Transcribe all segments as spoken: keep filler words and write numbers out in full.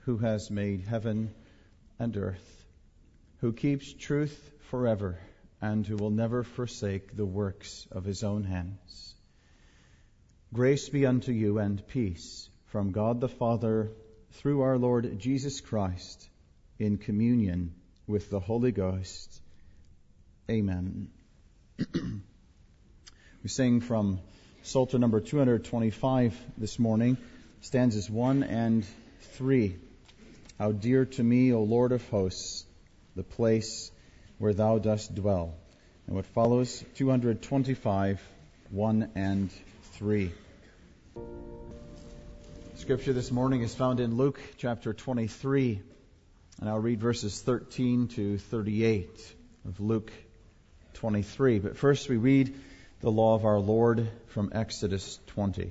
who has made heaven and earth, who keeps truth forever, and who will never forsake the works of his own hands. Grace be unto you and peace from God the Father through our Lord Jesus Christ, in communion with the Holy Ghost. Amen. We sing from Psalter number two hundred twenty-five this morning, stanzas one and three. How dear to me, O Lord of hosts, the place where thou dost dwell. And what follows, two hundred twenty-five, one and three. Scripture this morning is found in Luke chapter twenty-three, and I'll read verses thirteen to thirty-eight of Luke twenty-three. But first we read the law of our Lord from Exodus twenty.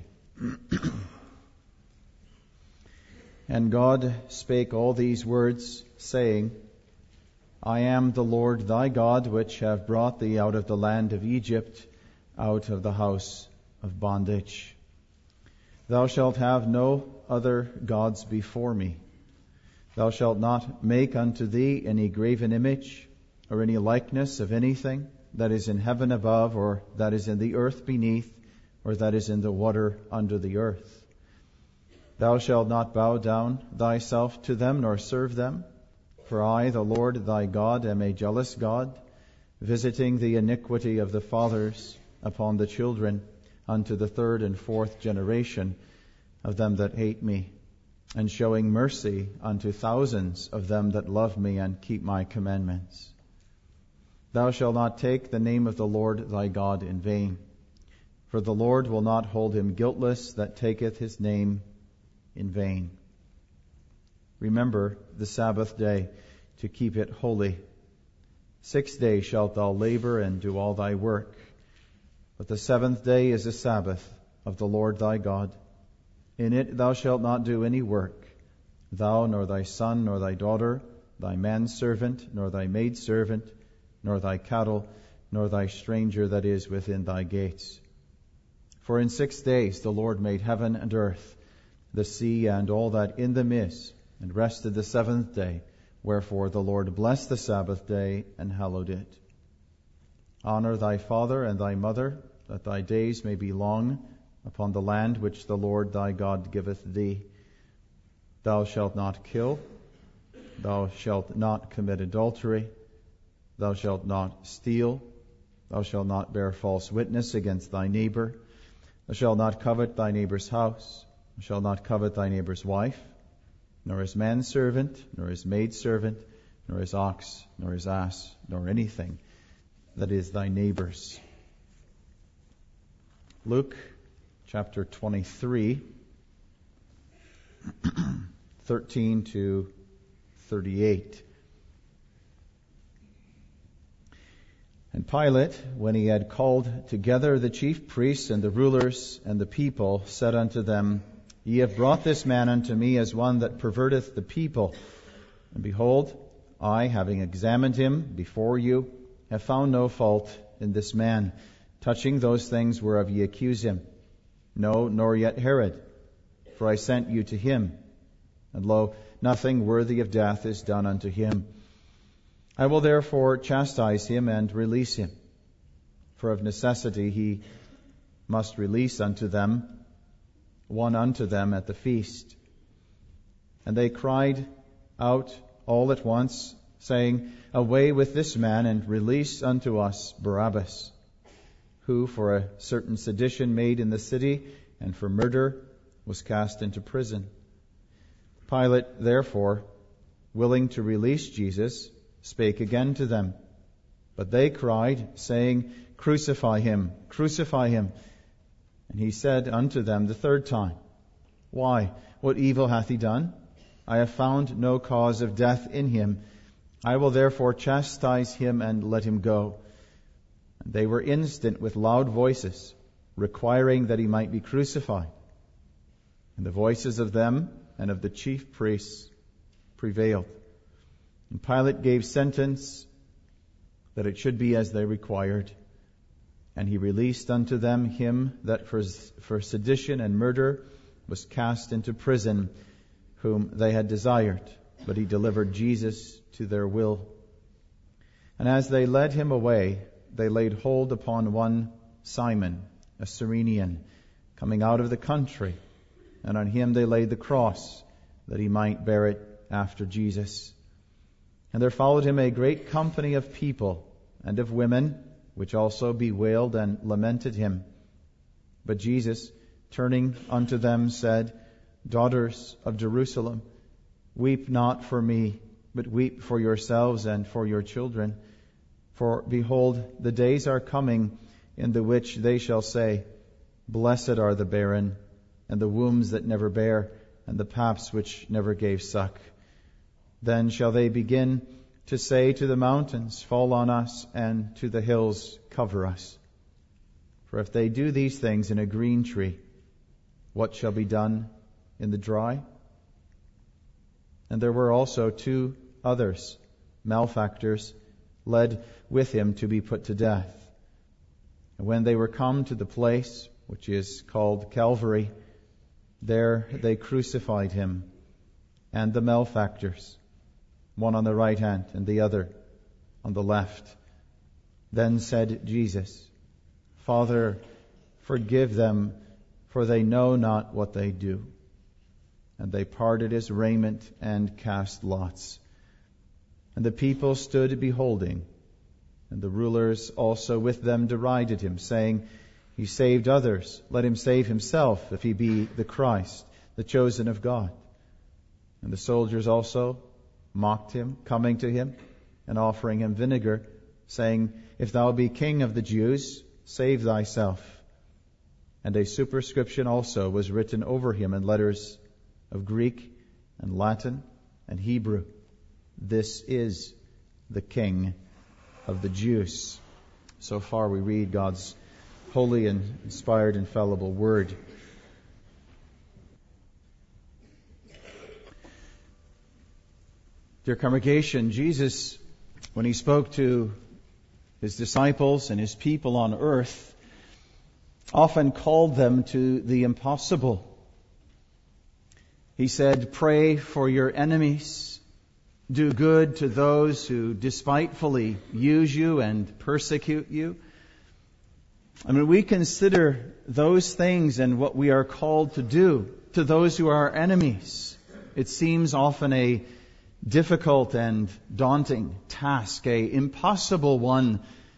And God spake all these words, saying, I am the Lord thy God, which have brought thee out of the land of Egypt, out of the house of bondage. Thou shalt have no other gods before me. Thou shalt not make unto thee any graven image, or any likeness of anything that is in heaven above, or that is in the earth beneath, or that is in the water under the earth. Thou shalt not bow down thyself to them, nor serve them. For I, the Lord thy God, am a jealous God, visiting the iniquity of the fathers upon the children, unto the third and fourth generation of them that hate me, and showing mercy unto thousands of them that love me and keep my commandments. Thou shalt not take the name of the Lord thy God in vain, for the Lord will not hold him guiltless that taketh his name in vain. Remember the Sabbath day to keep it holy. Six days shalt thou labor and do all thy work. But the seventh day is a Sabbath of the Lord thy God. In it thou shalt not do any work, thou, nor thy son, nor thy daughter, thy manservant, nor thy maidservant, nor thy cattle, nor thy stranger that is within thy gates. For in six days the Lord made heaven and earth, the sea and all that in them is, and rested the seventh day. Wherefore the Lord blessed the Sabbath day and hallowed it. Honor thy father and thy mother, that thy days may be long upon the land which the Lord thy God giveth thee. Thou shalt not kill. Thou shalt not commit adultery. Thou shalt not steal. Thou shalt not bear false witness against thy neighbor. Thou shalt not covet thy neighbor's house. Thou shalt not covet thy neighbor's wife, nor his manservant, nor his maidservant, nor his ox, nor his ass, nor anything that is thy neighbor's. Luke chapter twenty-three, thirteen to thirty-eight. And Pilate, when he had called together the chief priests and the rulers and the people, said unto them, Ye have brought this man unto me as one that perverteth the people. And behold, I, having examined him before you, have found no fault in this man, touching those things whereof ye accuse him. No, nor yet Herod, for I sent you to him. And lo, nothing worthy of death is done unto him. I will therefore chastise him and release him. For of necessity he must release unto them one unto them at the feast. And they cried out all at once, saying, Away with this man, and release unto us Barabbas, who for a certain sedition made in the city, and for murder, was cast into prison. Pilate, therefore, willing to release Jesus, spake again to them. But they cried, saying, Crucify him, crucify him. And he said unto them the third time, Why, what evil hath he done? I have found no cause of death in him. I will therefore chastise him and let him go. And they were instant with loud voices, requiring that he might be crucified. And the voices of them and of the chief priests prevailed. And Pilate gave sentence that it should be as they required. And he released unto them him that for, for sedition and murder was cast into prison, whom they had desired, but he delivered Jesus to their will. And as they led him away, they laid hold upon one Simon, a Cyrenian, coming out of the country, and on him they laid the cross, that he might bear it after Jesus. And there followed him a great company of people and of women, which also bewailed and lamented him. But Jesus, turning unto them, said, Daughters of Jerusalem, weep not for me, but weep for yourselves and for your children. For behold, the days are coming in the which they shall say, Blessed are the barren, and the wombs that never bare, and the paps which never gave suck. Then shall they begin to say to the mountains, Fall on us, and to the hills, cover us. For if they do these things in a green tree, what shall be done in the dry? And there were also two others, malefactors, led with him to be put to death. And when they were come to the place which is called Calvary, there they crucified him and the malefactors, one on the right hand and the other on the left. Then said Jesus, Father, forgive them, for they know not what they do. And they parted his raiment and cast lots. And the people stood beholding, and the rulers also with them derided him, saying, He saved others, let him save himself, if he be the Christ, the chosen of God. And the soldiers also mocked him, coming to him and offering him vinegar, saying, If thou be king of the Jews, save thyself. And a superscription also was written over him in letters of Greek and Latin and Hebrew, This is the King of the Jews. So far we read God's holy and inspired, infallible word. Dear congregation, Jesus, when he spoke to his disciples and his people on earth, often called them to the impossible. He said, Pray for your enemies. Do good to those who despitefully use you and persecute you. I mean, we consider those things and what we are called to do to those who are our enemies. It seems often a difficult and daunting task, a impossible one.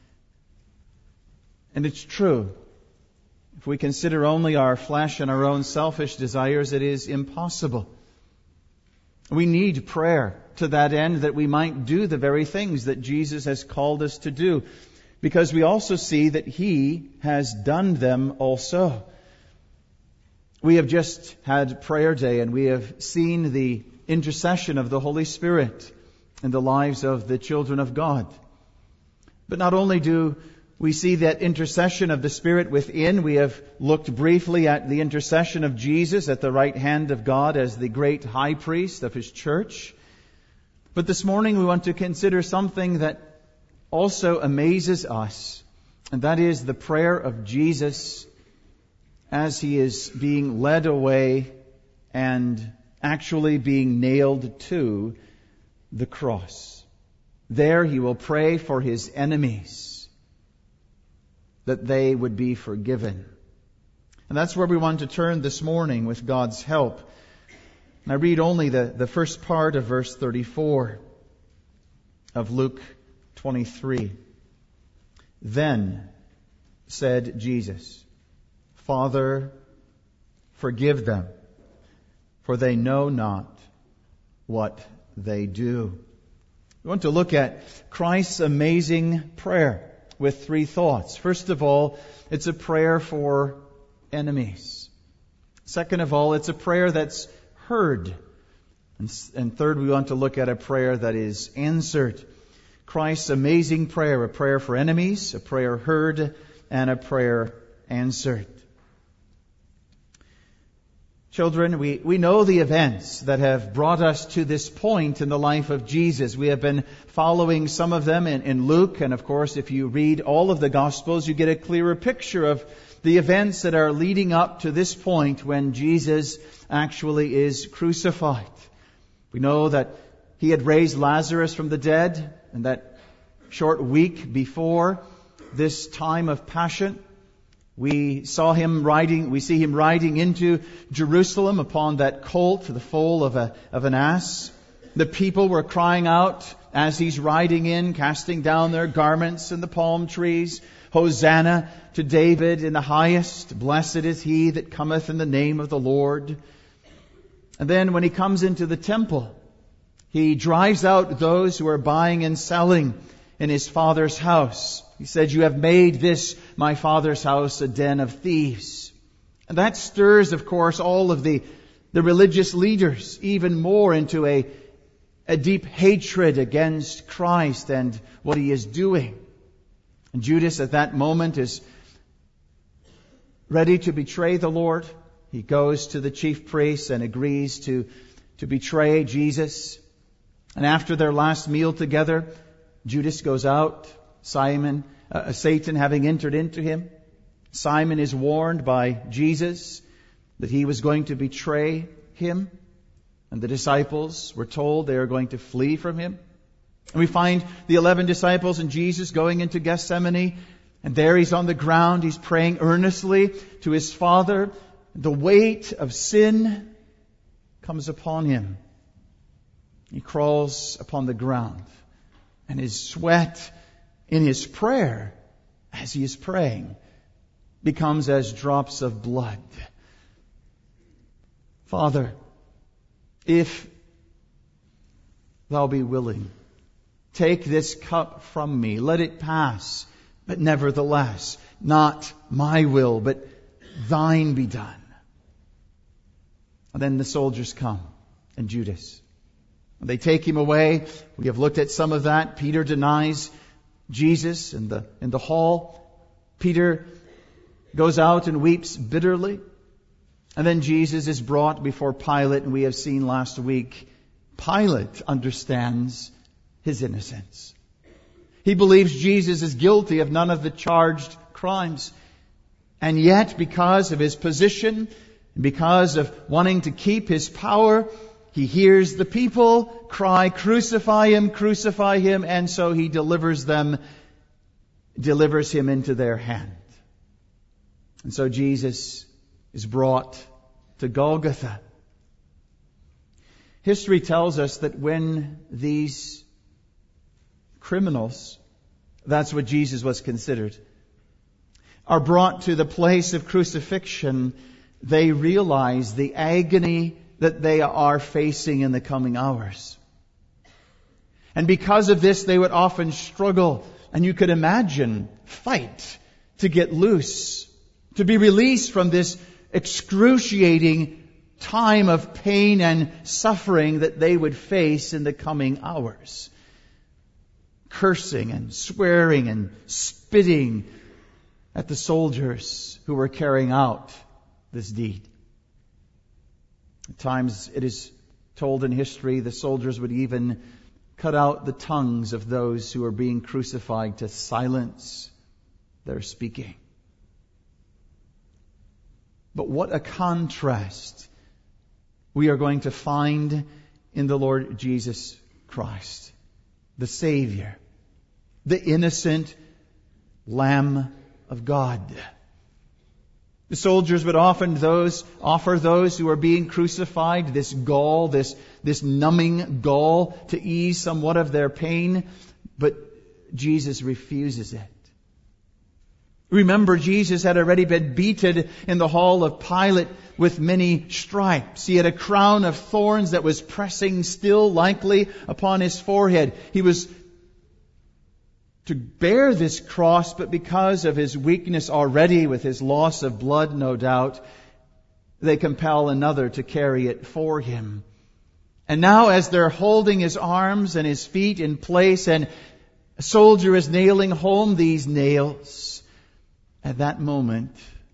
And it's true. If we consider only our flesh and our own selfish desires, it is impossible. We need prayer to that end, that we might do the very things that Jesus has called us to do, because we also see that He has done them also. We have just had prayer day, and we have seen the intercession of the Holy Spirit in the lives of the children of God. But not only do we see that intercession of the Spirit within, we have looked briefly at the intercession of Jesus at the right hand of God as the great high priest of His church. But this morning we want to consider something that also amazes us, and that is the prayer of Jesus as He is being led away and actually being nailed to the cross. There He will pray for His enemies, that they would be forgiven. And that's where we want to turn this morning with God's help. And I read only the, the first part of verse thirty-four of Luke twenty-three. Then said Jesus, Father, forgive them, for they know not what they do. We want to look at Christ's amazing prayer with three thoughts. First of all, it's a prayer for enemies. Second of all, it's a prayer that's heard. And, and third, we want to look at a prayer that is answered. Christ's amazing prayer, a prayer for enemies, a prayer heard, and a prayer answered. Children, we, we know the events that have brought us to this point in the life of Jesus. We have been following some of them in, in Luke, and of course, if you read all of the Gospels, you get a clearer picture of the events that are leading up to this point when Jesus actually is crucified. We know that He had raised Lazarus from the dead, and that short week before this time of passion, we saw him riding, we see him riding into Jerusalem upon that colt, the foal of a, of an ass. The people were crying out as He's riding in, casting down their garments in the palm trees. Hosanna to David in the highest. Blessed is He that cometh in the name of the Lord. And then when He comes into the temple, He drives out those who are buying and selling in His Father's house. He said, "You have made this, my Father's house, a den of thieves." And that stirs, of course, all of the, the religious leaders even more into a, a deep hatred against Christ and what He is doing. And Judas at that moment is ready to betray the Lord. He goes to the chief priests and agrees to, to betray Jesus. And after their last meal together, Judas goes out. Simon, uh, Satan having entered into him. Simon is warned by Jesus that he was going to betray him. And the disciples were told they are going to flee from him. And we find the eleven disciples and Jesus going into Gethsemane. And there He's on the ground. He's praying earnestly to His Father. The weight of sin comes upon Him. He crawls upon the ground. And His sweat in His prayer, as He is praying, becomes as drops of blood. Father, if Thou be willing, take this cup from me. Let it pass. But nevertheless, not my will, but Thine be done. And then the soldiers come, and Judas. They take Him away. We have looked at some of that. Peter denies Jesus in the, in the hall. Peter goes out and weeps bitterly. And then Jesus is brought before Pilate, and we have seen last week, Pilate understands his innocence. He believes Jesus is guilty of none of the charged crimes. And yet, because of his position, because of wanting to keep his power, he hears the people cry, "Crucify Him, crucify Him," and so he delivers them, delivers him into their hand. And so Jesus is brought to Golgotha. History tells us that when these criminals, that's what Jesus was considered, are brought to the place of crucifixion, they realize the agony that they are facing in the coming hours. And because of this, they would often struggle, and you could imagine, fight to get loose, to be released from this excruciating time of pain and suffering that they would face in the coming hours. Cursing and swearing and spitting at the soldiers who were carrying out this deed. At times it is told in history the soldiers would even cut out the tongues of those who were being crucified to silence their speaking. But what a contrast we are going to find in the Lord Jesus Christ, the Savior, the innocent Lamb of God. The soldiers would often those offer those who are being crucified this gall, this, this numbing gall to ease somewhat of their pain, but Jesus refuses it. Remember, Jesus had already been beaten in the hall of Pilate with many stripes. He had a crown of thorns that was pressing still likely upon His forehead. He was to bear this cross, but because of His weakness already, with His loss of blood, no doubt, they compel another to carry it for Him. And now as they're holding His arms and His feet in place, and a soldier is nailing home these nails, at that moment,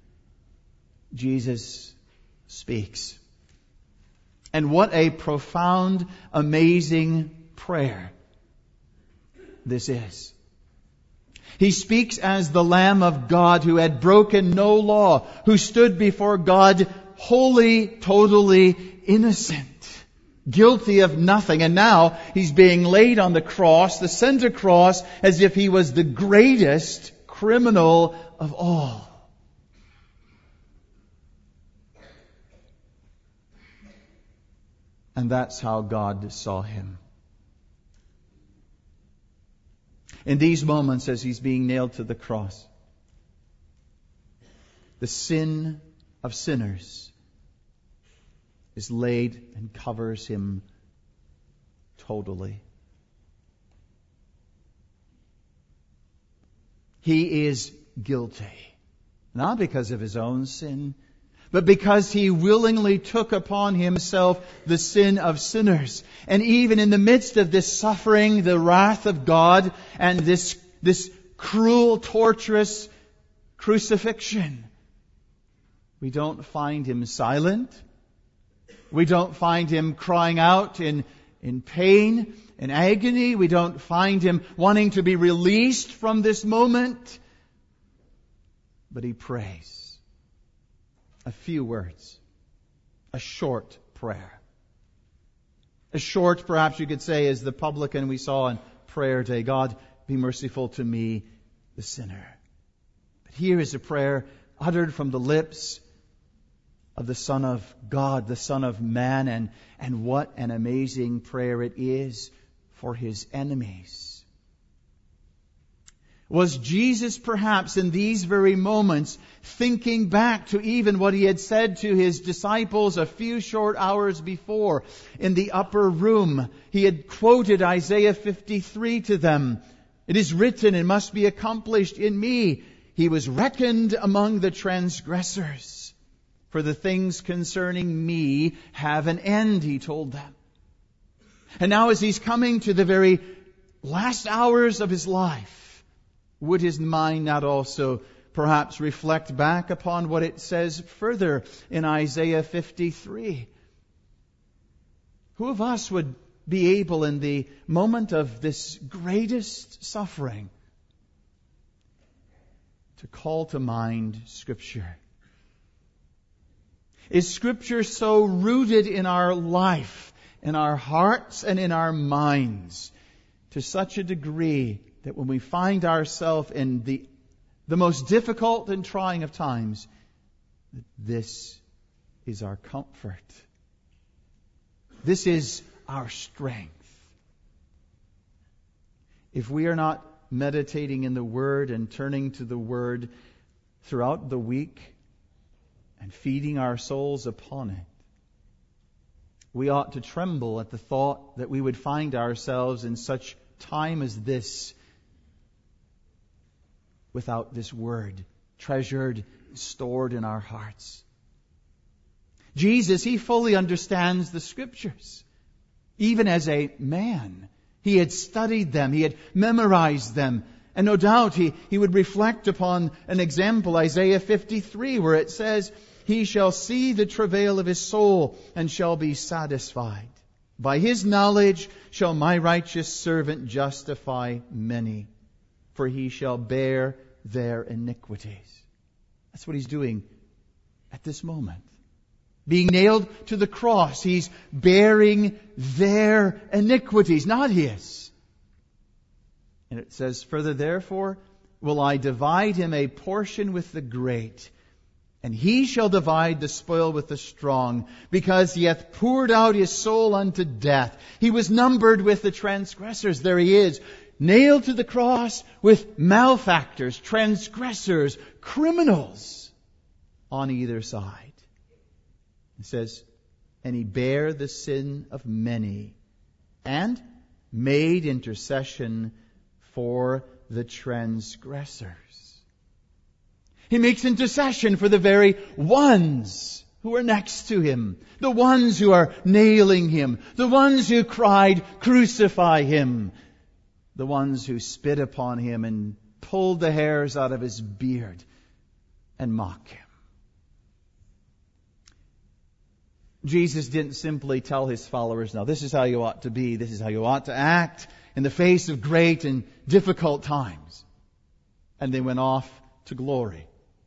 Jesus speaks. And what a profound, amazing prayer this is. He speaks as the Lamb of God who had broken no law, who stood before God holy, totally innocent, guilty of nothing. And now He's being laid on the cross, the center cross, as if He was the greatest criminal of all. And that's how God saw Him. In these moments as He's being nailed to the cross, the sin of sinners is laid and covers Him totally. He is guilty, not because of His own sin, but because He willingly took upon Himself the sin of sinners. And even in the midst of this suffering, the wrath of God, and this, this cruel, torturous crucifixion, we don't find Him silent. We don't find Him crying out in, in pain and agony. We don't find Him wanting to be released from this moment. But He prays. A few words. A short prayer. As short, perhaps you could say, as the publican we saw on prayer day. God, be merciful to me, the sinner. But here is a prayer uttered from the lips of the Son of God, the Son of Man, and, and what an amazing prayer it is for His enemies. Was Jesus perhaps in these very moments thinking back to even what He had said to His disciples a few short hours before in the upper room? He had quoted Isaiah fifty-three to them. It is written, it must be accomplished in me. He was reckoned among the transgressors. For the things concerning me have an end, He told them. And now as He's coming to the very last hours of His life, would His mind not also perhaps reflect back upon what it says further in Isaiah fifty-three? Who of us would be able in the moment of this greatest suffering to call to mind Scripture? Is Scripture so rooted in our life, in our hearts and in our minds, to such a degree that when we find ourselves in the, the most difficult and trying of times, this is our comfort. This is our strength. If we are not meditating in the Word and turning to the Word throughout the week and feeding our souls upon it, we ought to tremble at the thought that we would find ourselves in such time as this without this Word treasured, stored in our hearts. Jesus, He fully understands the Scriptures. Even as a man, He had studied them, He had memorized them. And no doubt He, he would reflect upon an example, Isaiah fifty-three, where it says, He shall see the travail of His soul and shall be satisfied. By His knowledge shall my righteous servant justify many, for he shall bear their iniquities. That's what He's doing at this moment. Being nailed to the cross, He's bearing their iniquities, not His. And it says further, therefore will I divide him a portion with the great, and he shall divide the spoil with the strong, because he hath poured out his soul unto death. He was numbered with the transgressors. There he is, nailed to the cross with malefactors, transgressors, criminals on either side. It says, and he bare the sin of many, and made intercession for the transgressors. He makes intercession for the very ones who are next to Him, the ones who are nailing Him, the ones who cried, crucify Him, the ones who spit upon Him and pulled the hairs out of His beard and mocked Him. Jesus didn't simply tell His followers, now this is how you ought to be, this is how you ought to act in the face of great and difficult times. and they went off to glory.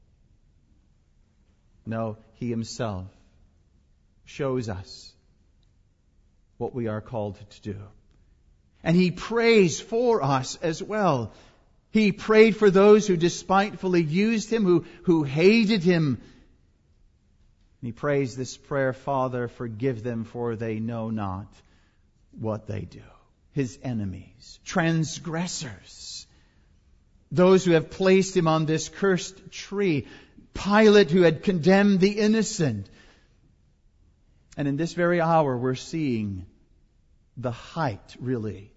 No, He Himself shows us what we are called to do. And He prays for us as well. He prayed for those who despitefully used Him, who, who hated Him. And He prays this prayer, Father, forgive them, for they know not what they do. His enemies, transgressors, those who have placed Him on this cursed tree, Pilate who had condemned the innocent. And in this very hour we're seeing the height, really,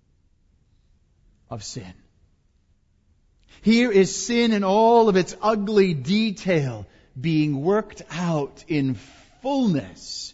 of sin. Here is sin in all of its ugly detail being worked out in fullness.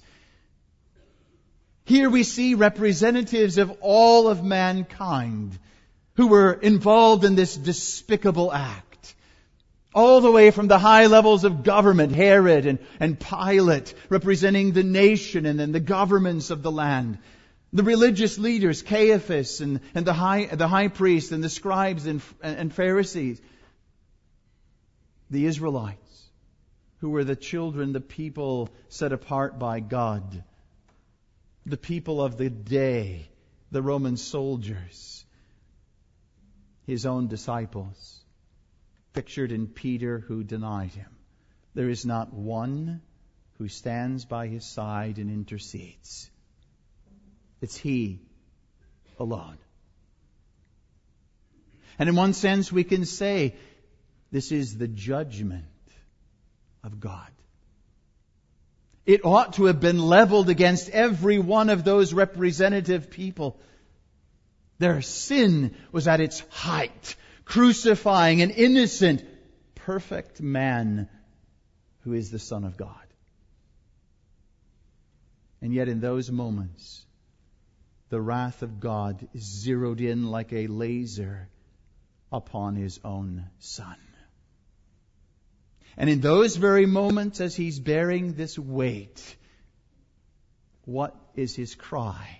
Here we see representatives of all of mankind who were involved in this despicable act. All the way from the high levels of government, Herod and, and Pilate, representing the nation and then the governments of the land. The religious leaders, Caiaphas and, and the high the high priest and the scribes and, and Pharisees. The Israelites, who were the children, the people set apart by God. The people of the day, the Roman soldiers. His own disciples, pictured in Peter who denied Him. There is not one who stands by His side and intercedes. It's He alone. And in one sense we can say this is the judgment of God. It ought to have been leveled against every one of those representative people. Their sin was at its height, crucifying an innocent, perfect man who is the Son of God. And yet in those moments, the wrath of God is zeroed in like a laser upon His own Son. And in those very moments, as He's bearing this weight, what is His cry?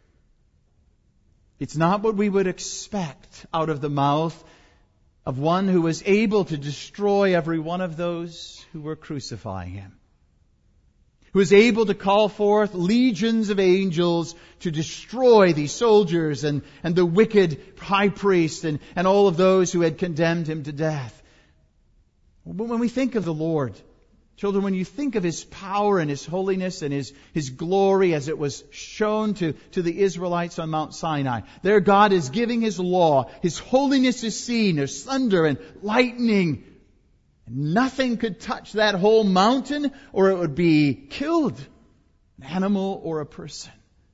It's not what we would expect out of the mouth of one who was able to destroy every one of those who were crucifying Him. Who was able to call forth legions of angels to destroy these soldiers and, and the wicked high priest and, and all of those who had condemned Him to death. But when we think of the Lord, children, when you think of His power and His holiness and His, His glory as it was shown to, to the Israelites on Mount Sinai, there God is giving His law. His holiness is seen. There's thunder and lightning. Nothing could touch that whole mountain or it would be killed. An animal or a person.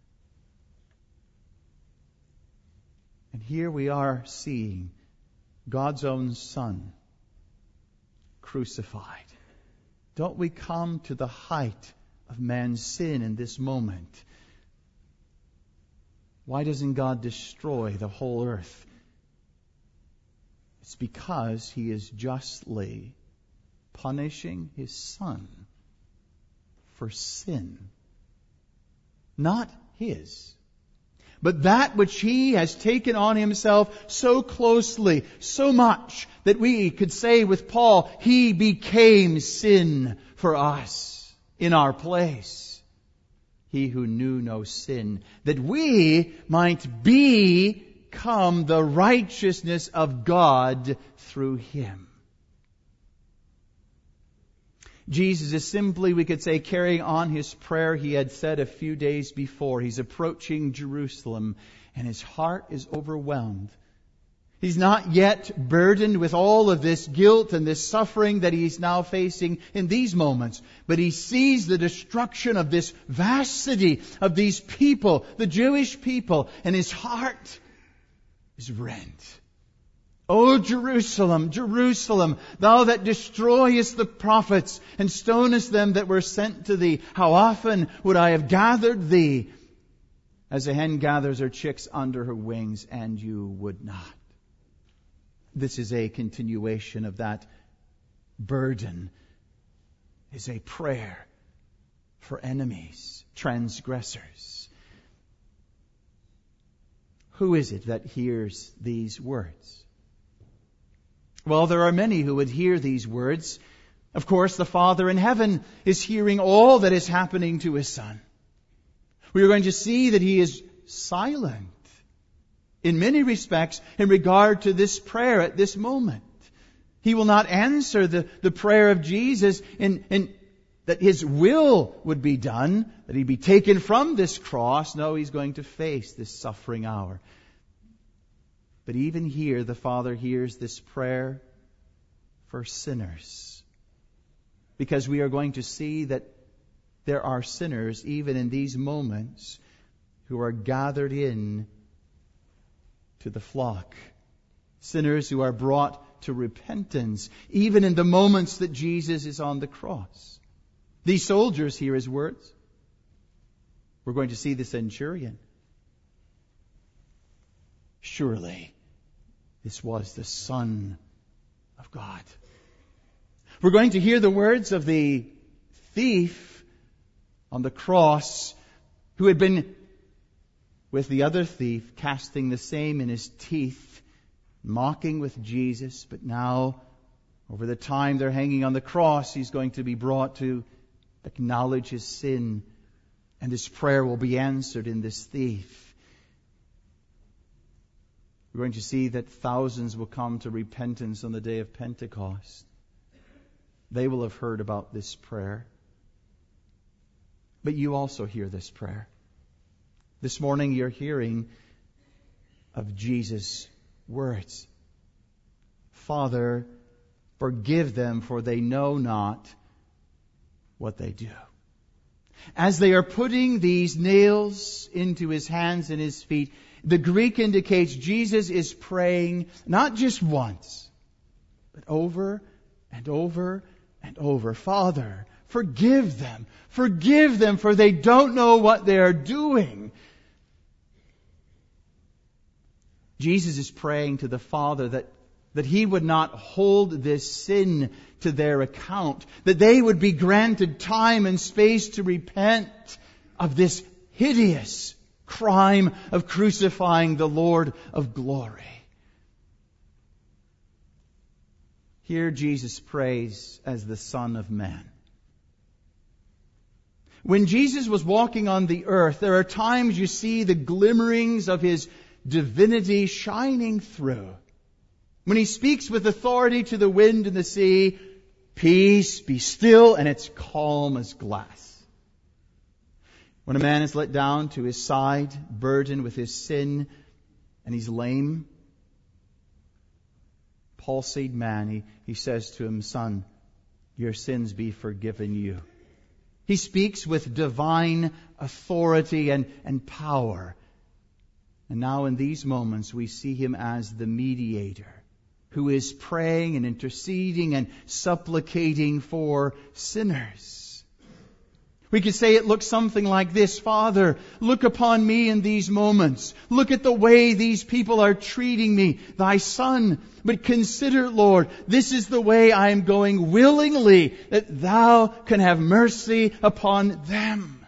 And here we are seeing God's own Son crucified. Don't we come to the height of man's sin in this moment? Why doesn't God destroy the whole earth? It's because He is justly punishing His Son for sin. Not His, but that which He has taken on Himself so closely, so much, that we could say with Paul, He became sin for us in our place. He who knew no sin, that we might become the righteousness of God through Him. Jesus is simply, we could say, carrying on His prayer He had said a few days before. He's approaching Jerusalem and His heart is overwhelmed. He's not yet burdened with all of this guilt and this suffering that He's now facing in these moments. But He sees the destruction of this vast city, of these people, the Jewish people, and His heart is rent. O Jerusalem, Jerusalem, thou that destroyest the prophets and stonest them that were sent to thee, how often would I have gathered thee as a hen gathers her chicks under her wings, and you would not. This is a continuation of that burden. Is a prayer for enemies, transgressors. Who is it that hears these words? Well, there are many who would hear these words. Of course, the Father in heaven is hearing all that is happening to His Son. We are going to see that He is silent in many respects in regard to this prayer at this moment. He will not answer the, the prayer of Jesus in, in that His will would be done, that He be taken from this cross. No, He's going to face this suffering hour. But even here, the Father hears this prayer for sinners. Because we are going to see that there are sinners, even in these moments, who are gathered in to the flock. Sinners who are brought to repentance, even in the moments that Jesus is on the cross. These soldiers hear His words. We're going to see the centurion. Surely, this was the Son of God. We're going to hear the words of the thief on the cross, who had been with the other thief, casting the same in his teeth, mocking with Jesus. But now, over the time they're hanging on the cross, he's going to be brought to acknowledge his sin, and his prayer will be answered in this thief. We're going to see that thousands will come to repentance on the day of Pentecost. They will have heard about this prayer. But you also hear this prayer. This morning you're hearing of Jesus' words. Father, forgive them, for they know not what they do. As they are putting these nails into His hands and His feet, the Greek indicates Jesus is praying not just once, but over and over and over. Father, forgive them. Forgive them, for they don't know what they are doing. Jesus is praying to the Father that, that He would not hold this sin to their account, that they would be granted time and space to repent of this hideous crime of crucifying the Lord of glory. Here Jesus prays as the Son of Man. When Jesus was walking on the earth, there are times you see the glimmerings of His divinity shining through. When He speaks with authority to the wind and the sea, peace, be still, and it's calm as glass. When a man is let down to his side, burdened with his sin, and he's lame, palsied man, he, he says to him, Son, your sins be forgiven you. He speaks with divine authority and, and power. And now in these moments we see Him as the mediator, who is praying and interceding and supplicating for sinners. We could say it looks something like this. Father, look upon me in these moments. Look at the way these people are treating me, Thy Son. But consider, Lord, this is the way I am going willingly, that Thou can have mercy upon them.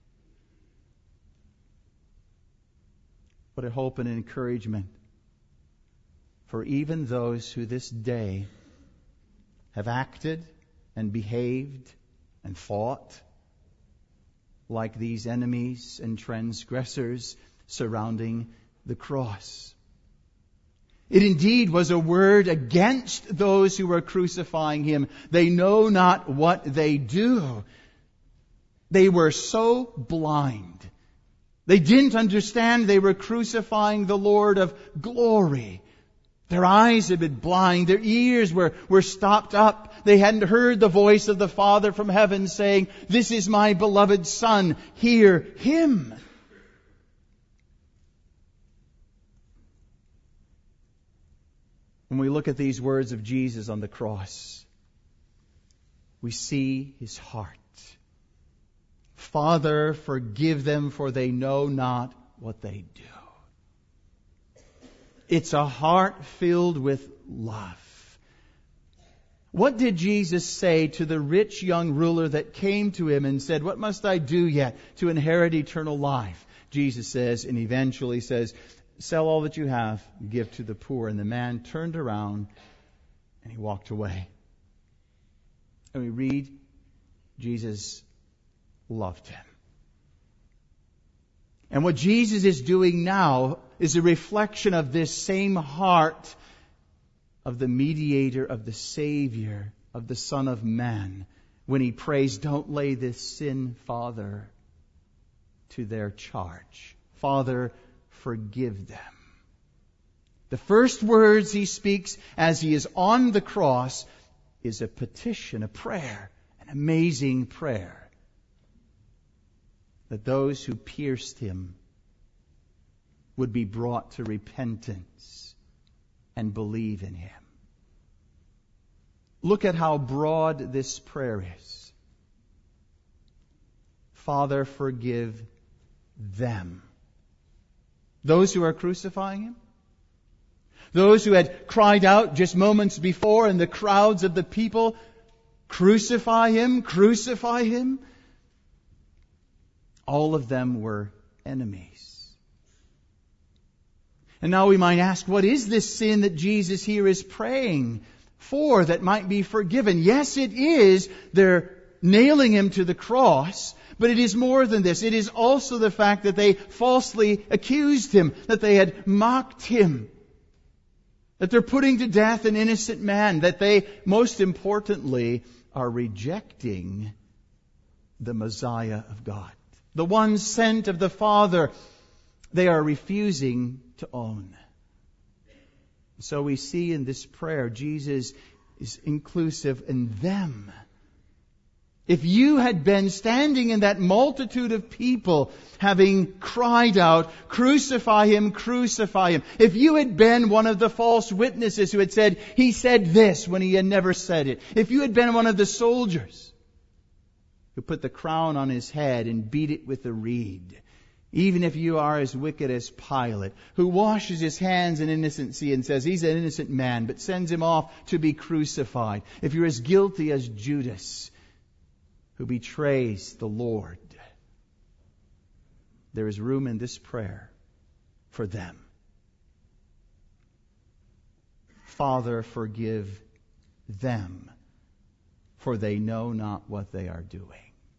What a hope and encouragement for even those who this day have acted and behaved and fought like these enemies and transgressors surrounding the cross. It indeed was a word against those who were crucifying Him. They know not what they do. They were so blind. They didn't understand they were crucifying the Lord of glory. Their eyes had been blind. Their ears were, were stopped up. They hadn't heard the voice of the Father from heaven saying, This is my beloved Son. Hear Him. When we look at these words of Jesus on the cross, we see His heart. Father, forgive them, for they know not what they do. It's a heart filled with love. What did Jesus say to the rich young ruler that came to Him and said, What must I do yet to inherit eternal life? Jesus says, and eventually says, Sell all that you have, give to the poor. And the man turned around And he walked away. And we read, Jesus loved him. And what Jesus is doing now is a reflection of this same heart of the mediator, of the Savior, of the Son of Man, when he prays, don't lay this sin, Father, to their charge. Father, forgive them. The first words he speaks as he is on the cross is a petition, a prayer, an amazing prayer. That those who pierced him would be brought to repentance and believe in him. Look at how broad this prayer is. Father, forgive them. Those who are crucifying him? Those who had cried out just moments before in the crowds of the people, crucify him, crucify him. All of them were enemies. And now we might ask, what is this sin that Jesus here is praying for that might be forgiven? Yes, it is. They're nailing him to the cross. But it is more than this. It is also the fact that they falsely accused him, that they had mocked him, that they're putting to death an innocent man, that they, most importantly, are rejecting the Messiah of God. The one sent of the Father, they are refusing to own. So we see in this prayer, Jesus is inclusive in them. If you had been standing in that multitude of people, having cried out, crucify him, crucify him. If you had been one of the false witnesses who had said, he said this when he had never said it. If you had been one of the soldiers who put the crown on his head and beat it with a reed. Even if you are as wicked as Pilate, who washes his hands in innocency and says he's an innocent man, but sends him off to be crucified. If you're as guilty as Judas, who betrays the Lord, there is room in this prayer for them. Father, forgive them, for they know not what they are doing.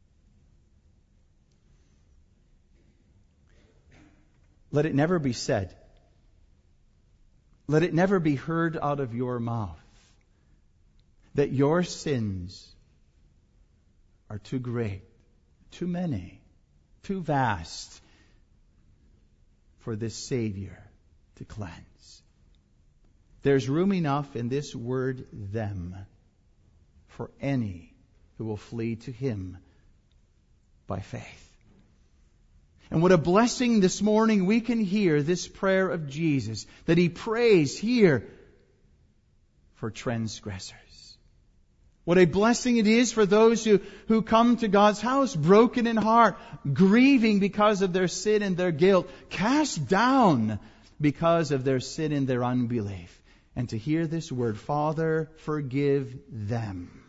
Let it never be said, let it never be heard out of your mouth that your sins are too great, too many, too vast for this Savior to cleanse. There's room enough in this word, them, for any who will flee to him by faith. And what a blessing this morning we can hear this prayer of Jesus, that he prays here for transgressors. What a blessing it is for those who, who come to God's house broken in heart, grieving because of their sin and their guilt, cast down because of their sin and their unbelief. And to hear this word, Father, forgive them.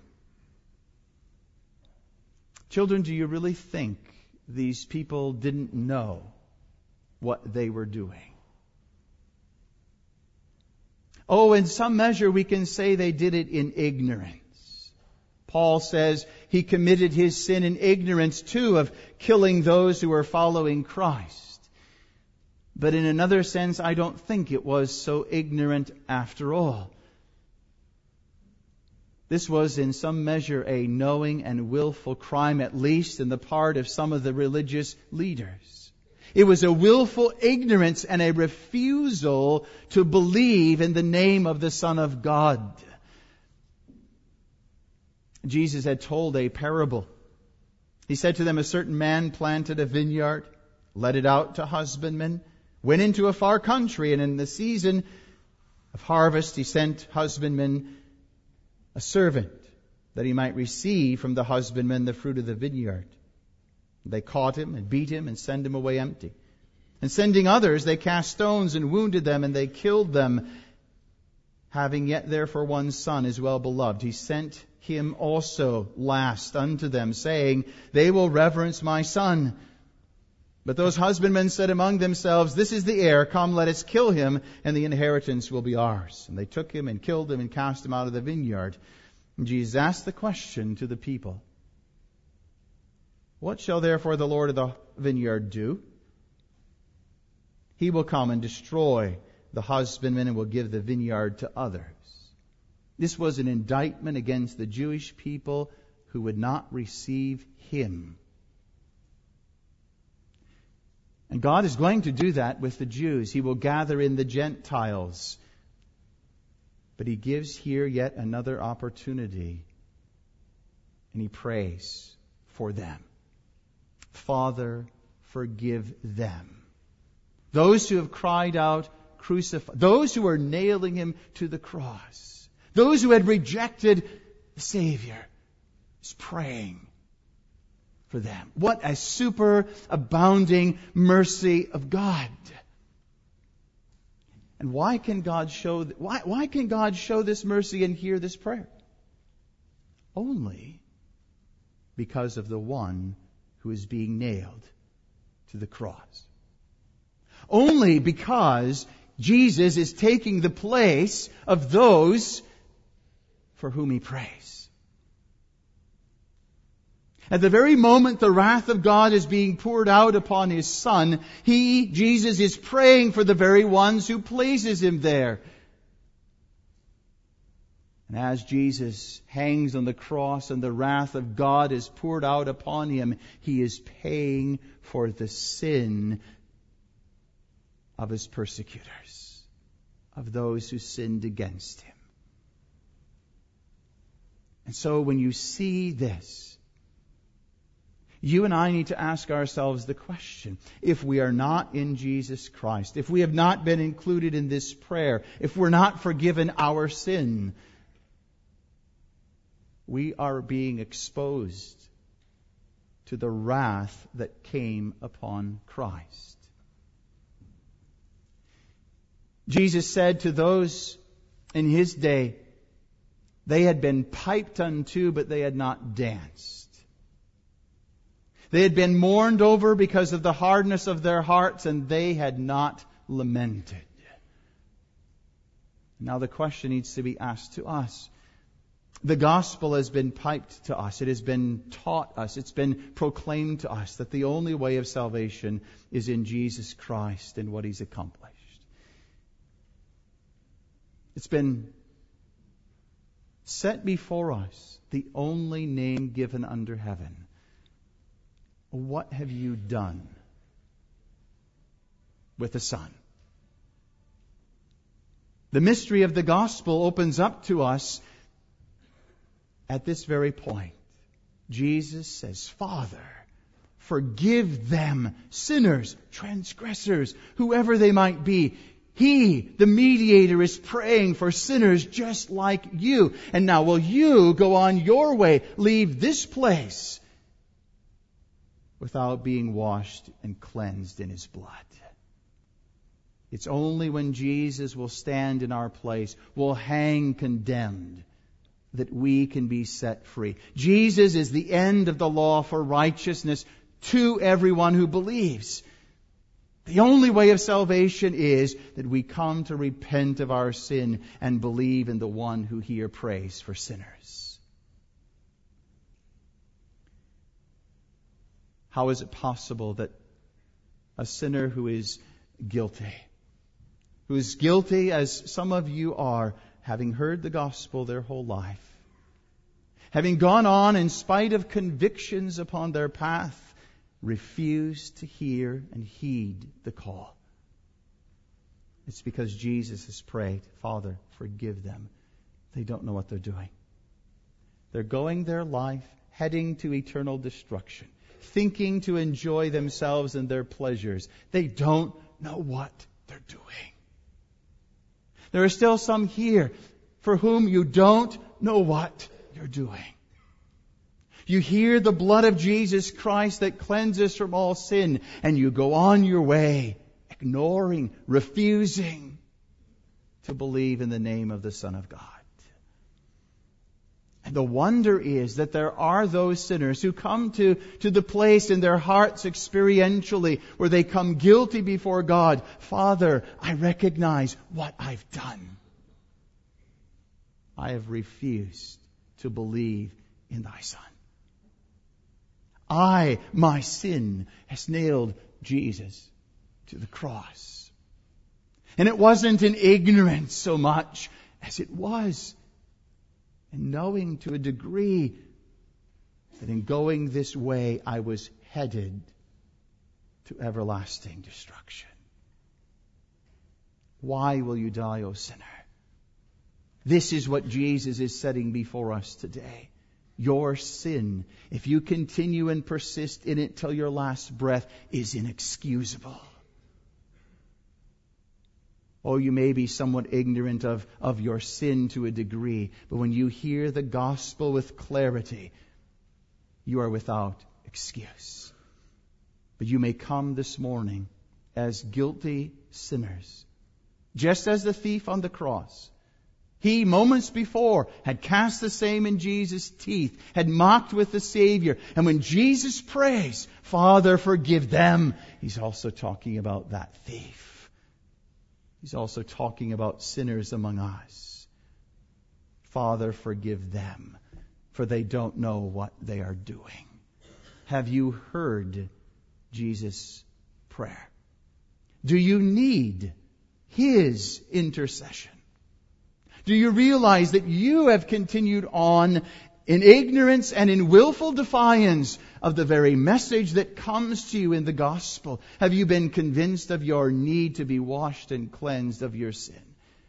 Children, do you really think these people didn't know what they were doing? Oh, in some measure we can say they did it in ignorance. Paul says he committed his sin in ignorance too of killing those who were following Christ. But in another sense, I don't think it was so ignorant after all. This was in some measure a knowing and willful crime, at least in the part of some of the religious leaders. It was a willful ignorance and a refusal to believe in the name of the Son of God. Jesus had told a parable. He said to them, a certain man planted a vineyard, let it out to husbandmen, went into a far country, and in the season of harvest he sent husbandmen a servant, that he might receive from the husbandman the fruit of the vineyard. They caught him and beat him and sent him away empty. And sending others, they cast stones and wounded them, and they killed them. Having yet therefore one son, his well-beloved, he sent him also last unto them, saying, they will reverence my son. But those husbandmen said among themselves, "This is the heir. Come, let us kill him, and the inheritance will be ours." And they took him and killed him and cast him out of the vineyard. And Jesus asked the question to the people, "What shall therefore the Lord of the vineyard do? He will come and destroy the husbandmen and will give the vineyard to others." This was an indictment against the Jewish people who would not receive Him. And God is going to do that with the Jews. He will gather in the Gentiles. But He gives here yet another opportunity. And He prays for them. "Father, forgive them." Those who have cried out, "Crucify." Those who are nailing Him to the cross. Those who had rejected the Savior. Is praying for them. What a super abounding mercy of God. And why can God show why why can God show this mercy and hear this prayer? Only because of the one who is being nailed to the cross. Only because Jesus is taking the place of those for whom He prays. At the very moment the wrath of God is being poured out upon His Son, He, Jesus, is praying for the very ones who pleases Him there. And as Jesus hangs on the cross and the wrath of God is poured out upon Him, He is paying for the sin of His persecutors, of those who sinned against Him. And so when you see this, you and I need to ask ourselves the question, if we are not in Jesus Christ, if we have not been included in this prayer, if we're not forgiven our sin, we are being exposed to the wrath that came upon Christ. Jesus said to those in His day, they had been piped unto, but they had not danced. They had been mourned over because of the hardness of their hearts, and they had not lamented. Now the question needs to be asked to us. The gospel has been piped to us. It has been taught us. It's been proclaimed to us that the only way of salvation is in Jesus Christ and what He's accomplished. It's been set before us, the only name given under heaven. What have you done with the Son? The mystery of the gospel opens up to us at this very point. Jesus says, "Father, forgive them, sinners, transgressors, whoever they might be." He, the mediator, is praying for sinners just like you. And now will you go on your way, leave this place, without being washed and cleansed in His blood? It's only when Jesus will stand in our place, will hang condemned, that we can be set free. Jesus is the end of the law for righteousness to everyone who believes. The only way of salvation is that we come to repent of our sin and believe in the one who here prays for sinners. How is it possible that a sinner who is guilty, who is guilty as some of you are, having heard the gospel their whole life, having gone on in spite of convictions upon their path, refuse to hear and heed the call? It's because Jesus has prayed, "Father, forgive them. They don't know what they're doing." They're going their life heading to eternal destruction, thinking to enjoy themselves and their pleasures. They don't know what they're doing. There are still some here for whom you don't know what you're doing. You hear the blood of Jesus Christ that cleanses from all sin, and you go on your way, ignoring, refusing to believe in the name of the Son of God. And the wonder is that there are those sinners who come to, to the place in their hearts experientially where they come guilty before God. Father, I recognize what I've done. I have refused to believe in Thy Son. I, my sin, has nailed Jesus to the cross. And it wasn't in ignorance so much as it was in knowing to a degree that in going this way I was headed to everlasting destruction. Why will you die, O sinner? This is what Jesus is setting before us today. Your sin, if you continue and persist in it till your last breath, is inexcusable. Oh, you may be somewhat ignorant of, of your sin to a degree, but when you hear the gospel with clarity, you are without excuse. But you may come this morning as guilty sinners, just as the thief on the cross. He, moments before, had cast the same in Jesus' teeth, had mocked with the Savior. And when Jesus prays, Father, forgive them, He's also talking about that thief. He's also talking about sinners among us. Father, forgive them, for they don't know what they are doing. Have you heard Jesus' prayer? Do you need His intercession? Do you realize that you have continued on in ignorance and in willful defiance of the very message that comes to you in the gospel? Have you been convinced of your need to be washed and cleansed of your sin?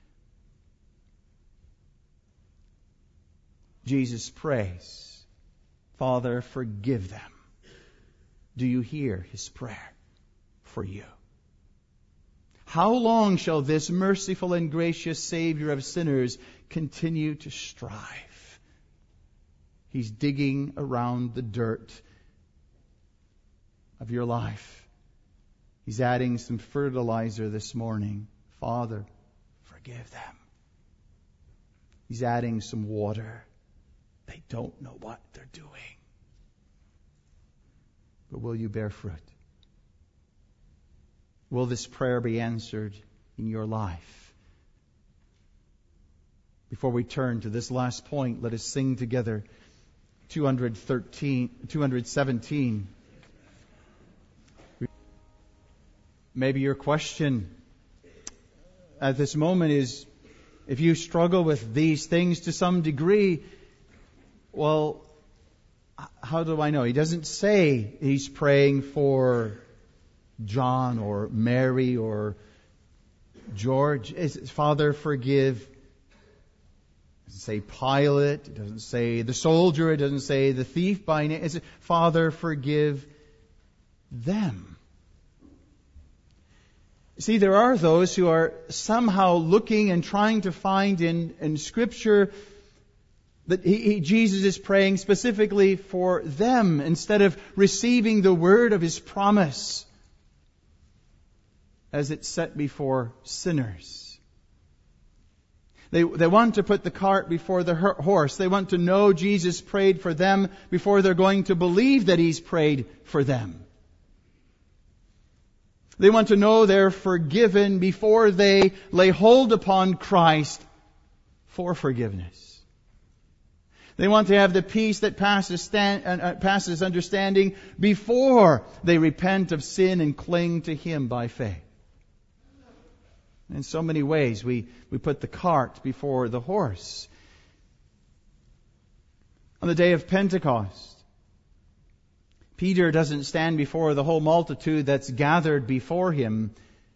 Jesus prays, Father, forgive them. Do you hear His prayer for you? How long shall this merciful and gracious Savior of sinners continue to strive? He's digging around the dirt of your life. He's adding some fertilizer this morning. Father, forgive them. He's adding some water. They don't know what they're doing. But will you bear fruit? Will this prayer be answered in your life? Before we turn to this last point, let us sing together two thirteen, two seventeen. Maybe your question at this moment is, if you struggle with these things to some degree, well, how do I know? He doesn't say he's praying for John or Mary or George. It's, Father, forgive. It doesn't say Pilate. It doesn't say the soldier. It doesn't say the thief by name. It's, Father, forgive them. See, there are those who are somehow looking and trying to find in, in Scripture that he, he, Jesus is praying specifically for them instead of receiving the word of His promise as it's set before sinners. They, they want to put the cart before the horse. They want to know Jesus prayed for them before they're going to believe that He's prayed for them. They want to know they're forgiven before they lay hold upon Christ for forgiveness. They want to have the peace that passes, stand, uh, passes understanding before they repent of sin and cling to Him by faith. In so many ways, we, we put the cart before the horse. On the day of Pentecost, Peter doesn't stand before the whole multitude that's gathered before him.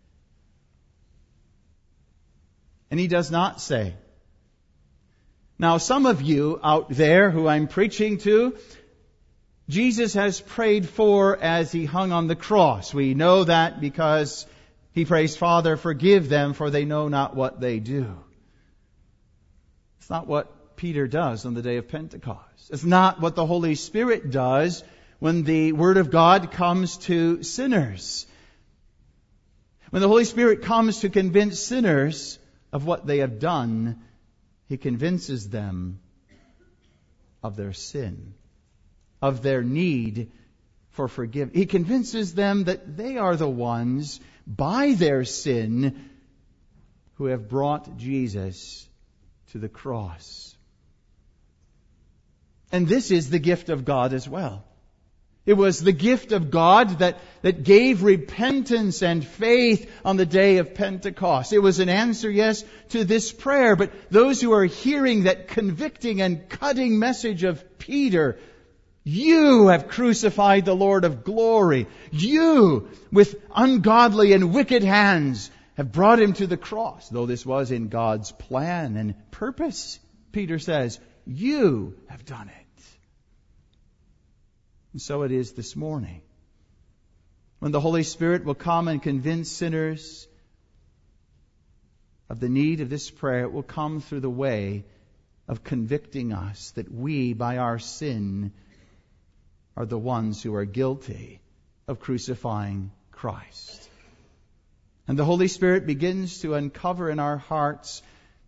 And he does not say, now some of you out there who I'm preaching to, Jesus has prayed for as He hung on the cross. We know that because He prays, Father, forgive them, for they know not what they do. It's not what Peter does on the day of Pentecost. It's not what the Holy Spirit does when the Word of God comes to sinners. When the Holy Spirit comes to convince sinners of what they have done, He convinces them of their sin, of their need for forgiveness. He convinces them that they are the ones, by their sin, who have brought Jesus to the cross. And this is the gift of God as well. It was the gift of God that, that gave repentance and faith on the day of Pentecost. It was an answer, yes, to this prayer. But those who are hearing that convicting and cutting message of Peter, you have crucified the Lord of glory. You, with ungodly and wicked hands, have brought him to the cross. Though this was in God's plan and purpose, Peter says, you have done it. And so it is this morning. When the Holy Spirit will come and convince sinners of the need of this prayer, it will come through the way of convicting us that we, by our sin, are the ones who are guilty of crucifying Christ. And the Holy Spirit begins to uncover in our hearts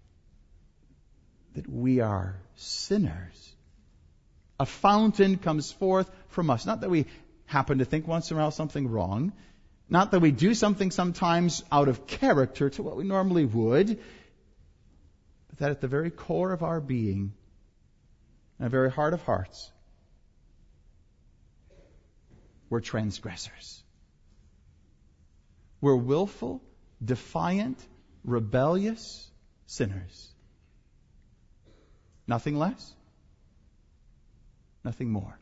that we are sinners. A fountain comes forth from us. Not that we happen to think once in a while something wrong. Not that we do something sometimes out of character to what we normally would. But that at the very core of our being, in the very heart of hearts, we're transgressors. We're willful, defiant, rebellious sinners. Nothing less. Nothing more.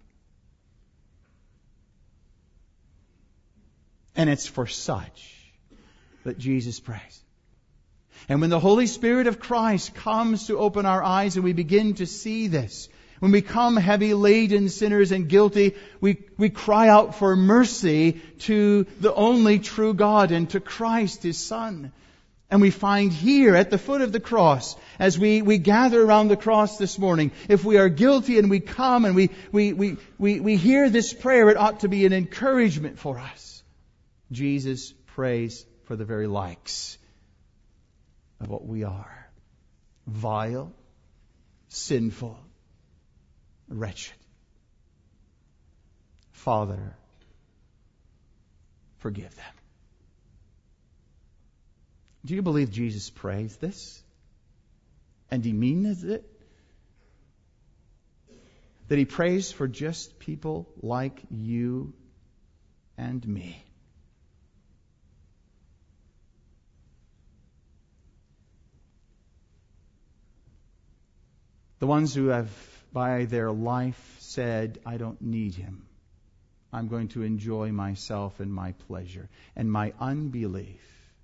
And it's for such that Jesus prays. And when the Holy Spirit of Christ comes to open our eyes and we begin to see this, when we come heavy-laden sinners and guilty, we, we cry out for mercy to the only true God and to Christ, His Son. And we find here at the foot of the cross, as we, we gather around the cross this morning, if we are guilty and we come and we, we, we, we, we hear this prayer, it ought to be an encouragement for us. Jesus prays for the very likes of what we are. Vile, sinful, wretched. Father, forgive them. Do you believe Jesus prays this? And He means it? That He prays for just people like you and me. The ones who have, by their life, said, I don't need Him. I'm going to enjoy myself and my pleasure. And my unbelief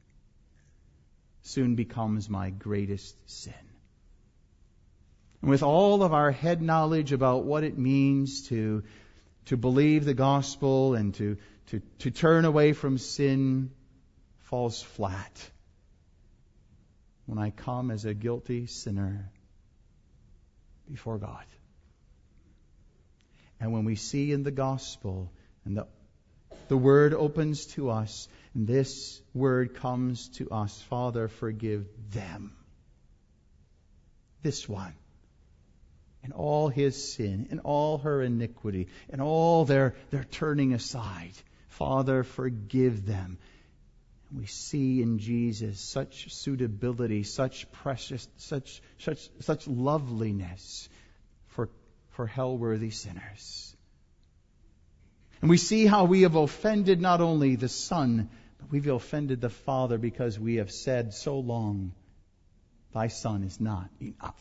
soon becomes my greatest sin. And with all of our head knowledge about what it means to, to believe the gospel and to, to, to turn away from sin falls flat when I come as a guilty sinner before God. And when we see in the gospel and the, the word opens to us, and this word comes to us, Father, forgive them. This one. And all his sin, and all her iniquity, and all their, their turning aside. Father, forgive them. And we see in Jesus such suitability, such precious, such such such loveliness for, for hell-worthy sinners. And we see how we have offended not only the Son, but we've offended the Father because we have said so long, Thy Son is not enough.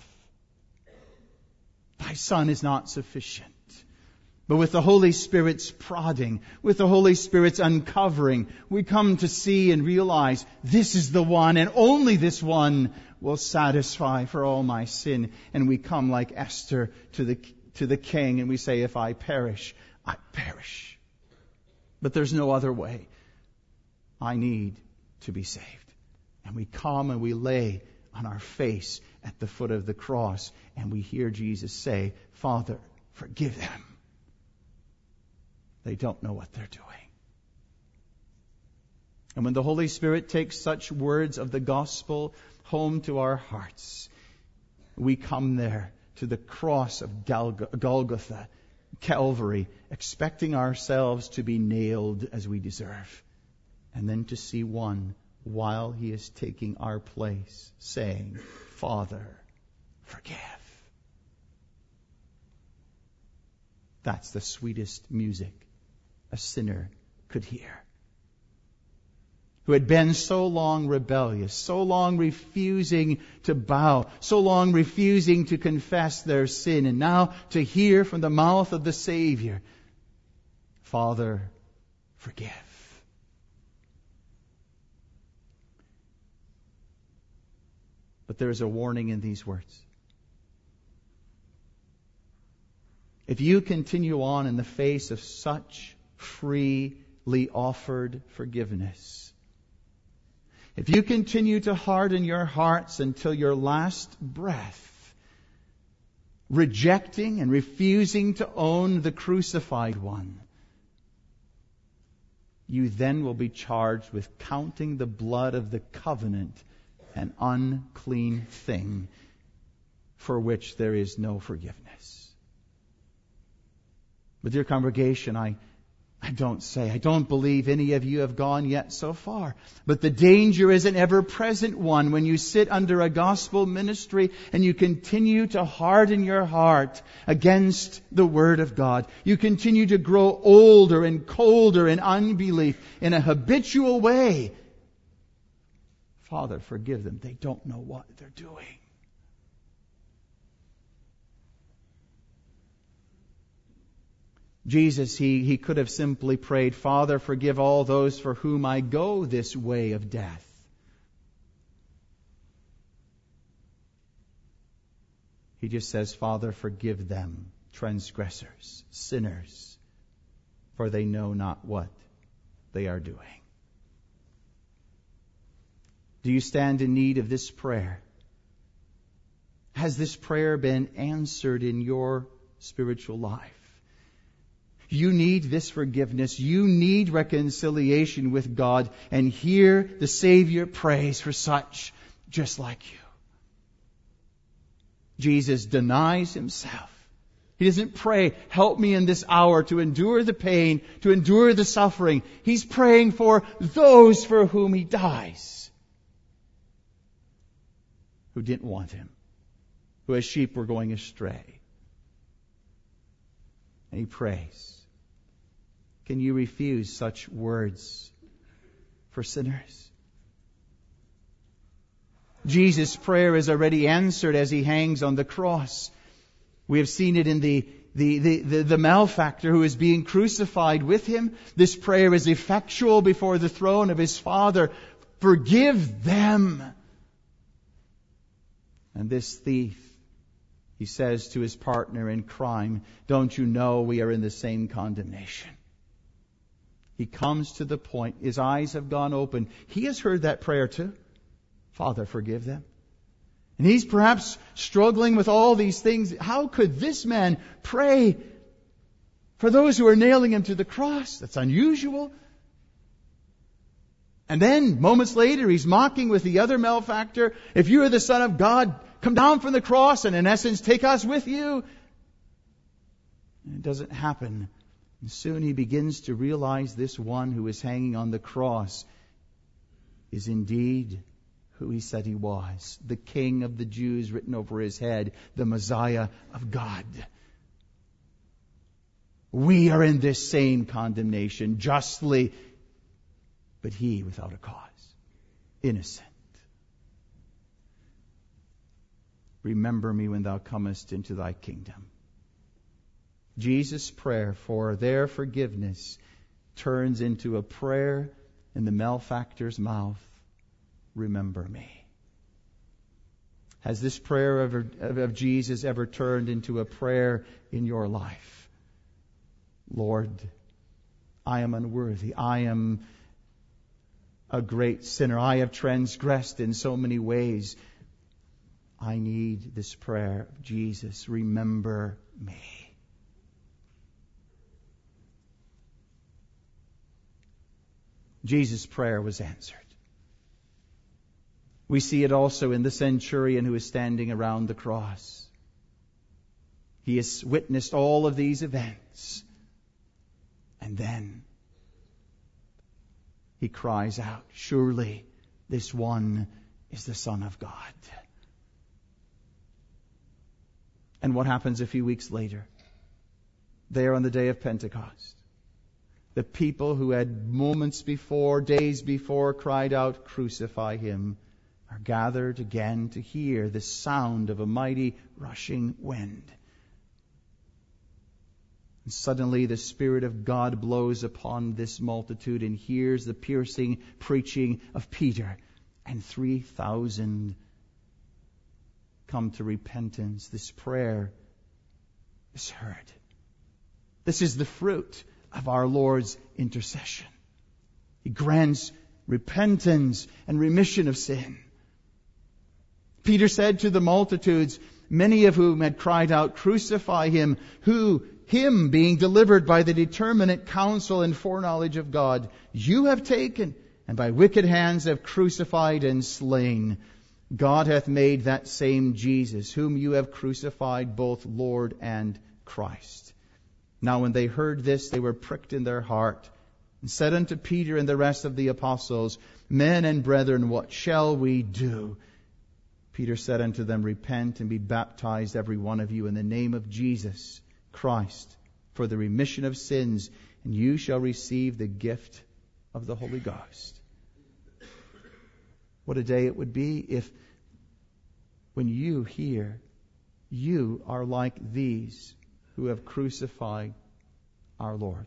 Thy Son is not sufficient. But with the Holy Spirit's prodding, with the Holy Spirit's uncovering, we come to see and realize this is the one, and only this one will satisfy for all my sin. And we come like Esther to the to the king, and we say, if I perish, I perish. But there's no other way. I need to be saved. And we come and we lay on our face at the foot of the cross, and we hear Jesus say, Father, forgive them. They don't know what they're doing. And when the Holy Spirit takes such words of the gospel home to our hearts, we come there to the cross of Golgotha, Calvary, expecting ourselves to be nailed as we deserve. And then to see one, while he is taking our place, saying, Father, forgive. That's the sweetest music a sinner could hear. Who had been so long rebellious, so long refusing to bow, so long refusing to confess their sin, and now to hear from the mouth of the Savior, Father, forgive. But there is a warning in these words. If you continue on in the face of such freely offered forgiveness, if you continue to harden your hearts until your last breath, rejecting and refusing to own the crucified one, you then will be charged with counting the blood of the covenant an unclean thing for which there is no forgiveness. But dear congregation, I, I don't say, I don't believe any of you have gone yet so far. But the danger is an ever-present one when you sit under a gospel ministry and you continue to harden your heart against the Word of God. You continue to grow older and colder in unbelief in a habitual way. Father, forgive them. They don't know what they're doing. Jesus, he, he could have simply prayed, Father, forgive all those for whom I go this way of death. He just says, Father, forgive them, transgressors, sinners, for they know not what they are doing. Do you stand in need of this prayer? Has this prayer been answered in your spiritual life? You need this forgiveness. You need reconciliation with God. And here the Savior prays for such just like you. Jesus denies himself. He doesn't pray, help me in this hour to endure the pain, to endure the suffering. He's praying for those for whom he dies, who didn't want him, who as sheep were going astray. And he prays. Can you refuse such words for sinners? Jesus' prayer is already answered as he hangs on the cross. We have seen it in the, the, the, the, the malefactor who is being crucified with him. This prayer is effectual before the throne of his Father. Forgive them. And this thief, he says to his partner in crime, don't you know we are in the same condemnation? He comes to the point, his eyes have gone open. He has heard that prayer too. Father, forgive them. And he's perhaps struggling with all these things. How could this man pray for those who are nailing him to the cross? That's unusual. And then, moments later, he's mocking with the other malefactor. If you are the Son of God, come down from the cross and in essence take us with you. And it doesn't happen. And soon he begins to realize this one who is hanging on the cross is indeed who he said he was. The King of the Jews written over his head, the Messiah of God. We are in this same condemnation, justly, but he without a cause, innocent. Remember me when thou comest into thy kingdom. Jesus' prayer for their forgiveness turns into a prayer in the malefactor's mouth. Remember me. Has this prayer ever, of Jesus ever turned into a prayer in your life? Lord, I am unworthy. I am a great sinner. I have transgressed in so many ways. I need this prayer of Jesus. Remember me. Jesus' prayer was answered. We see it also in the centurion who is standing around the cross. He has witnessed all of these events. And then he cries out, surely this one is the Son of God. And what happens a few weeks later? There on the day of Pentecost, the people who had moments before, days before, cried out, crucify him, are gathered again to hear the sound of a mighty rushing wind. And suddenly the Spirit of God blows upon this multitude and hears the piercing preaching of Peter. And three thousand come to repentance. This prayer is heard. This is the fruit of our Lord's intercession. He grants repentance and remission of sin. Peter said to the multitudes, many of whom had cried out, crucify him, who, him being delivered by the determinate counsel and foreknowledge of God, you have taken, and by wicked hands have crucified and slain. God hath made that same Jesus, whom you have crucified, both Lord and Christ. Now when they heard this, they were pricked in their heart, and said unto Peter and the rest of the apostles, men and brethren, what shall we do? Peter said unto them, repent and be baptized every one of you in the name of Jesus Christ for the remission of sins, and you shall receive the gift of the Holy Ghost. What a day it would be if, when you hear, you are like these who have crucified our Lord.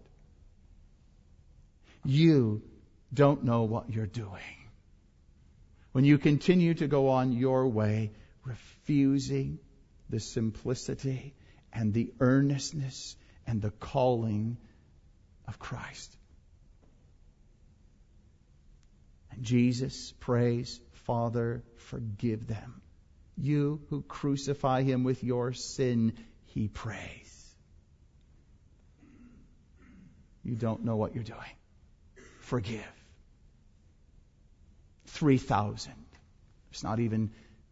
You don't know what you're doing. When you continue to go on your way, refusing the simplicity and the earnestness and the calling of Christ. And Jesus prays, Father, forgive them. You who crucify him with your sin, he prays. You don't know what you're doing. Forgive. Three thousand. There's not even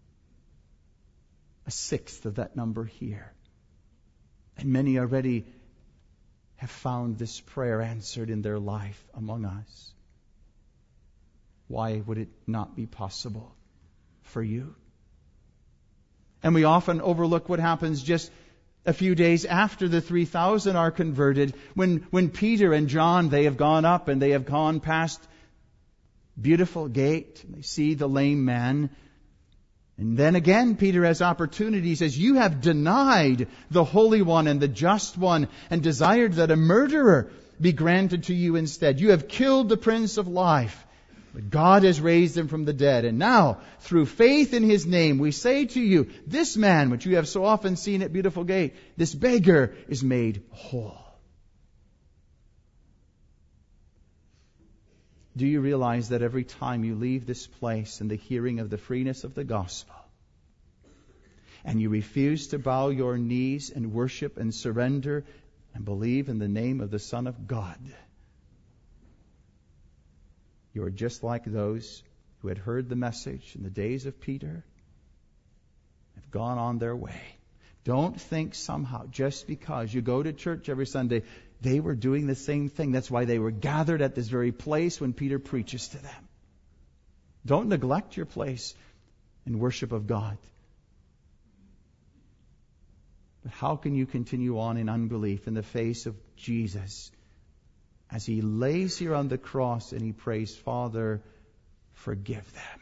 a sixth of that number here. And many already have found this prayer answered in their life among us. Why would it not be possible for you? And we often overlook what happens just a few days after the three thousand are converted, when, when Peter and John, they have gone up and they have gone past beautiful gate, and they see the lame man. And then again, Peter has opportunity. He says, you have denied the Holy One and the Just One, and desired that a murderer be granted to you instead. You have killed the Prince of Life, but God has raised him from the dead. And now, through faith in his name, we say to you, this man, which you have so often seen at Beautiful Gate, this beggar is made whole. Do you realize that every time you leave this place in the hearing of the freeness of the gospel, and you refuse to bow your knees and worship and surrender and believe in the name of the Son of God, you are just like those who had heard the message in the days of Peter, have gone on their way. Don't think somehow, just because you go to church every Sunday, they were doing the same thing. That's why they were gathered at this very place when Peter preaches to them. Don't neglect your place in worship of God. But how can you continue on in unbelief in the face of Jesus as he lays here on the cross and he prays, Father, forgive them?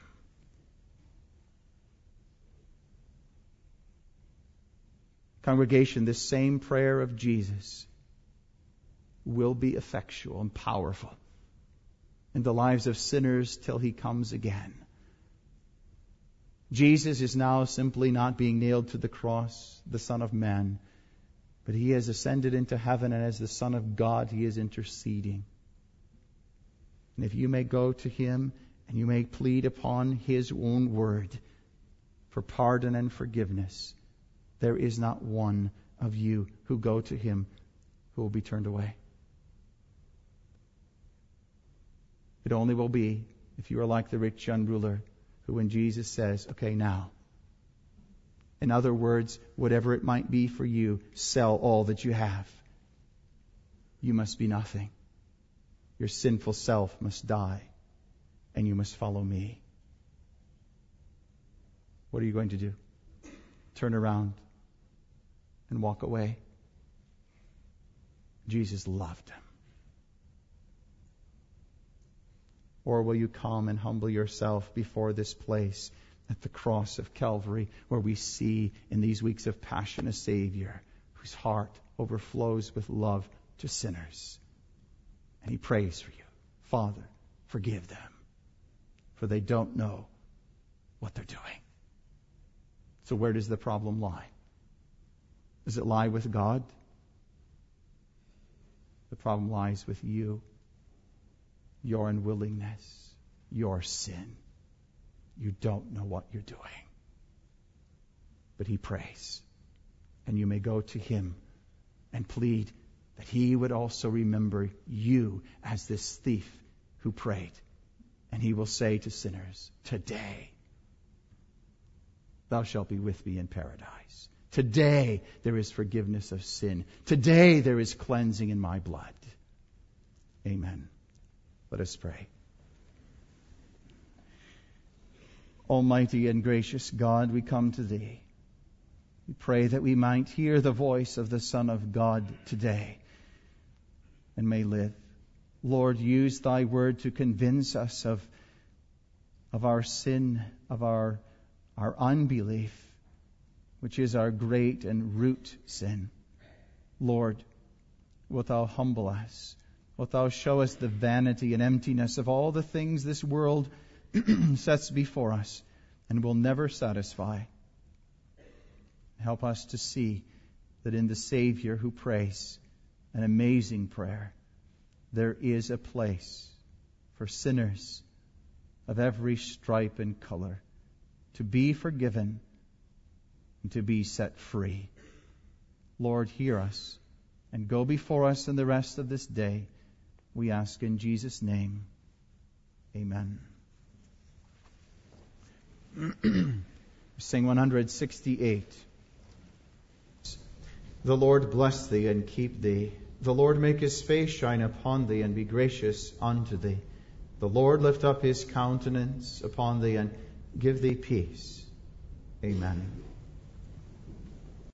Congregation, this same prayer of Jesus will be effectual and powerful in the lives of sinners till he comes again. Jesus is now simply not being nailed to the cross, the Son of Man, but he has ascended into heaven, and as the Son of God, he is interceding. And if you may go to him and you may plead upon his own word for pardon and forgiveness, there is not one of you who go to him who will be turned away. It only will be if you are like the rich young ruler, who when Jesus says, okay, now, In other words, whatever it might be for you, sell all that you have. You must be nothing. Your sinful self must die, and you must follow me. What are you going to do? Turn around and walk away? Jesus loved him. Or will you come and humble yourself before this place at the cross of Calvary, where we see in these weeks of Passion a Savior whose heart overflows with love to sinners? And he prays for you. Father, forgive them, for they don't know what they're doing. So where does the problem lie? Does it lie with God? The problem lies with you. Your unwillingness, your sin. You don't know what you're doing. But he prays. And you may go to him and plead that he would also remember you as this thief who prayed. And he will say to sinners, today thou shalt be with me in paradise. Today there is forgiveness of sin. Today there is cleansing in my blood. Amen. Let us pray. Almighty and gracious God, we come to Thee. We pray that we might hear the voice of the Son of God today and may live. Lord, use Thy word to convince us of, of our sin, of our, our unbelief, which is our great and root sin. Lord, wilt Thou humble us? Wilt Thou show us the vanity and emptiness of all the things this world sets before us and will never satisfy? Help us to see that in the Savior who prays an amazing prayer, there is a place for sinners of every stripe and color to be forgiven and to be set free. Lord, hear us and go before us in the rest of this day. We ask in Jesus' name. Amen. Sing one sixty-eight. The Lord bless thee and keep thee. The Lord make his face shine upon thee and be gracious unto thee. The Lord lift up his countenance upon thee and give thee peace. Amen.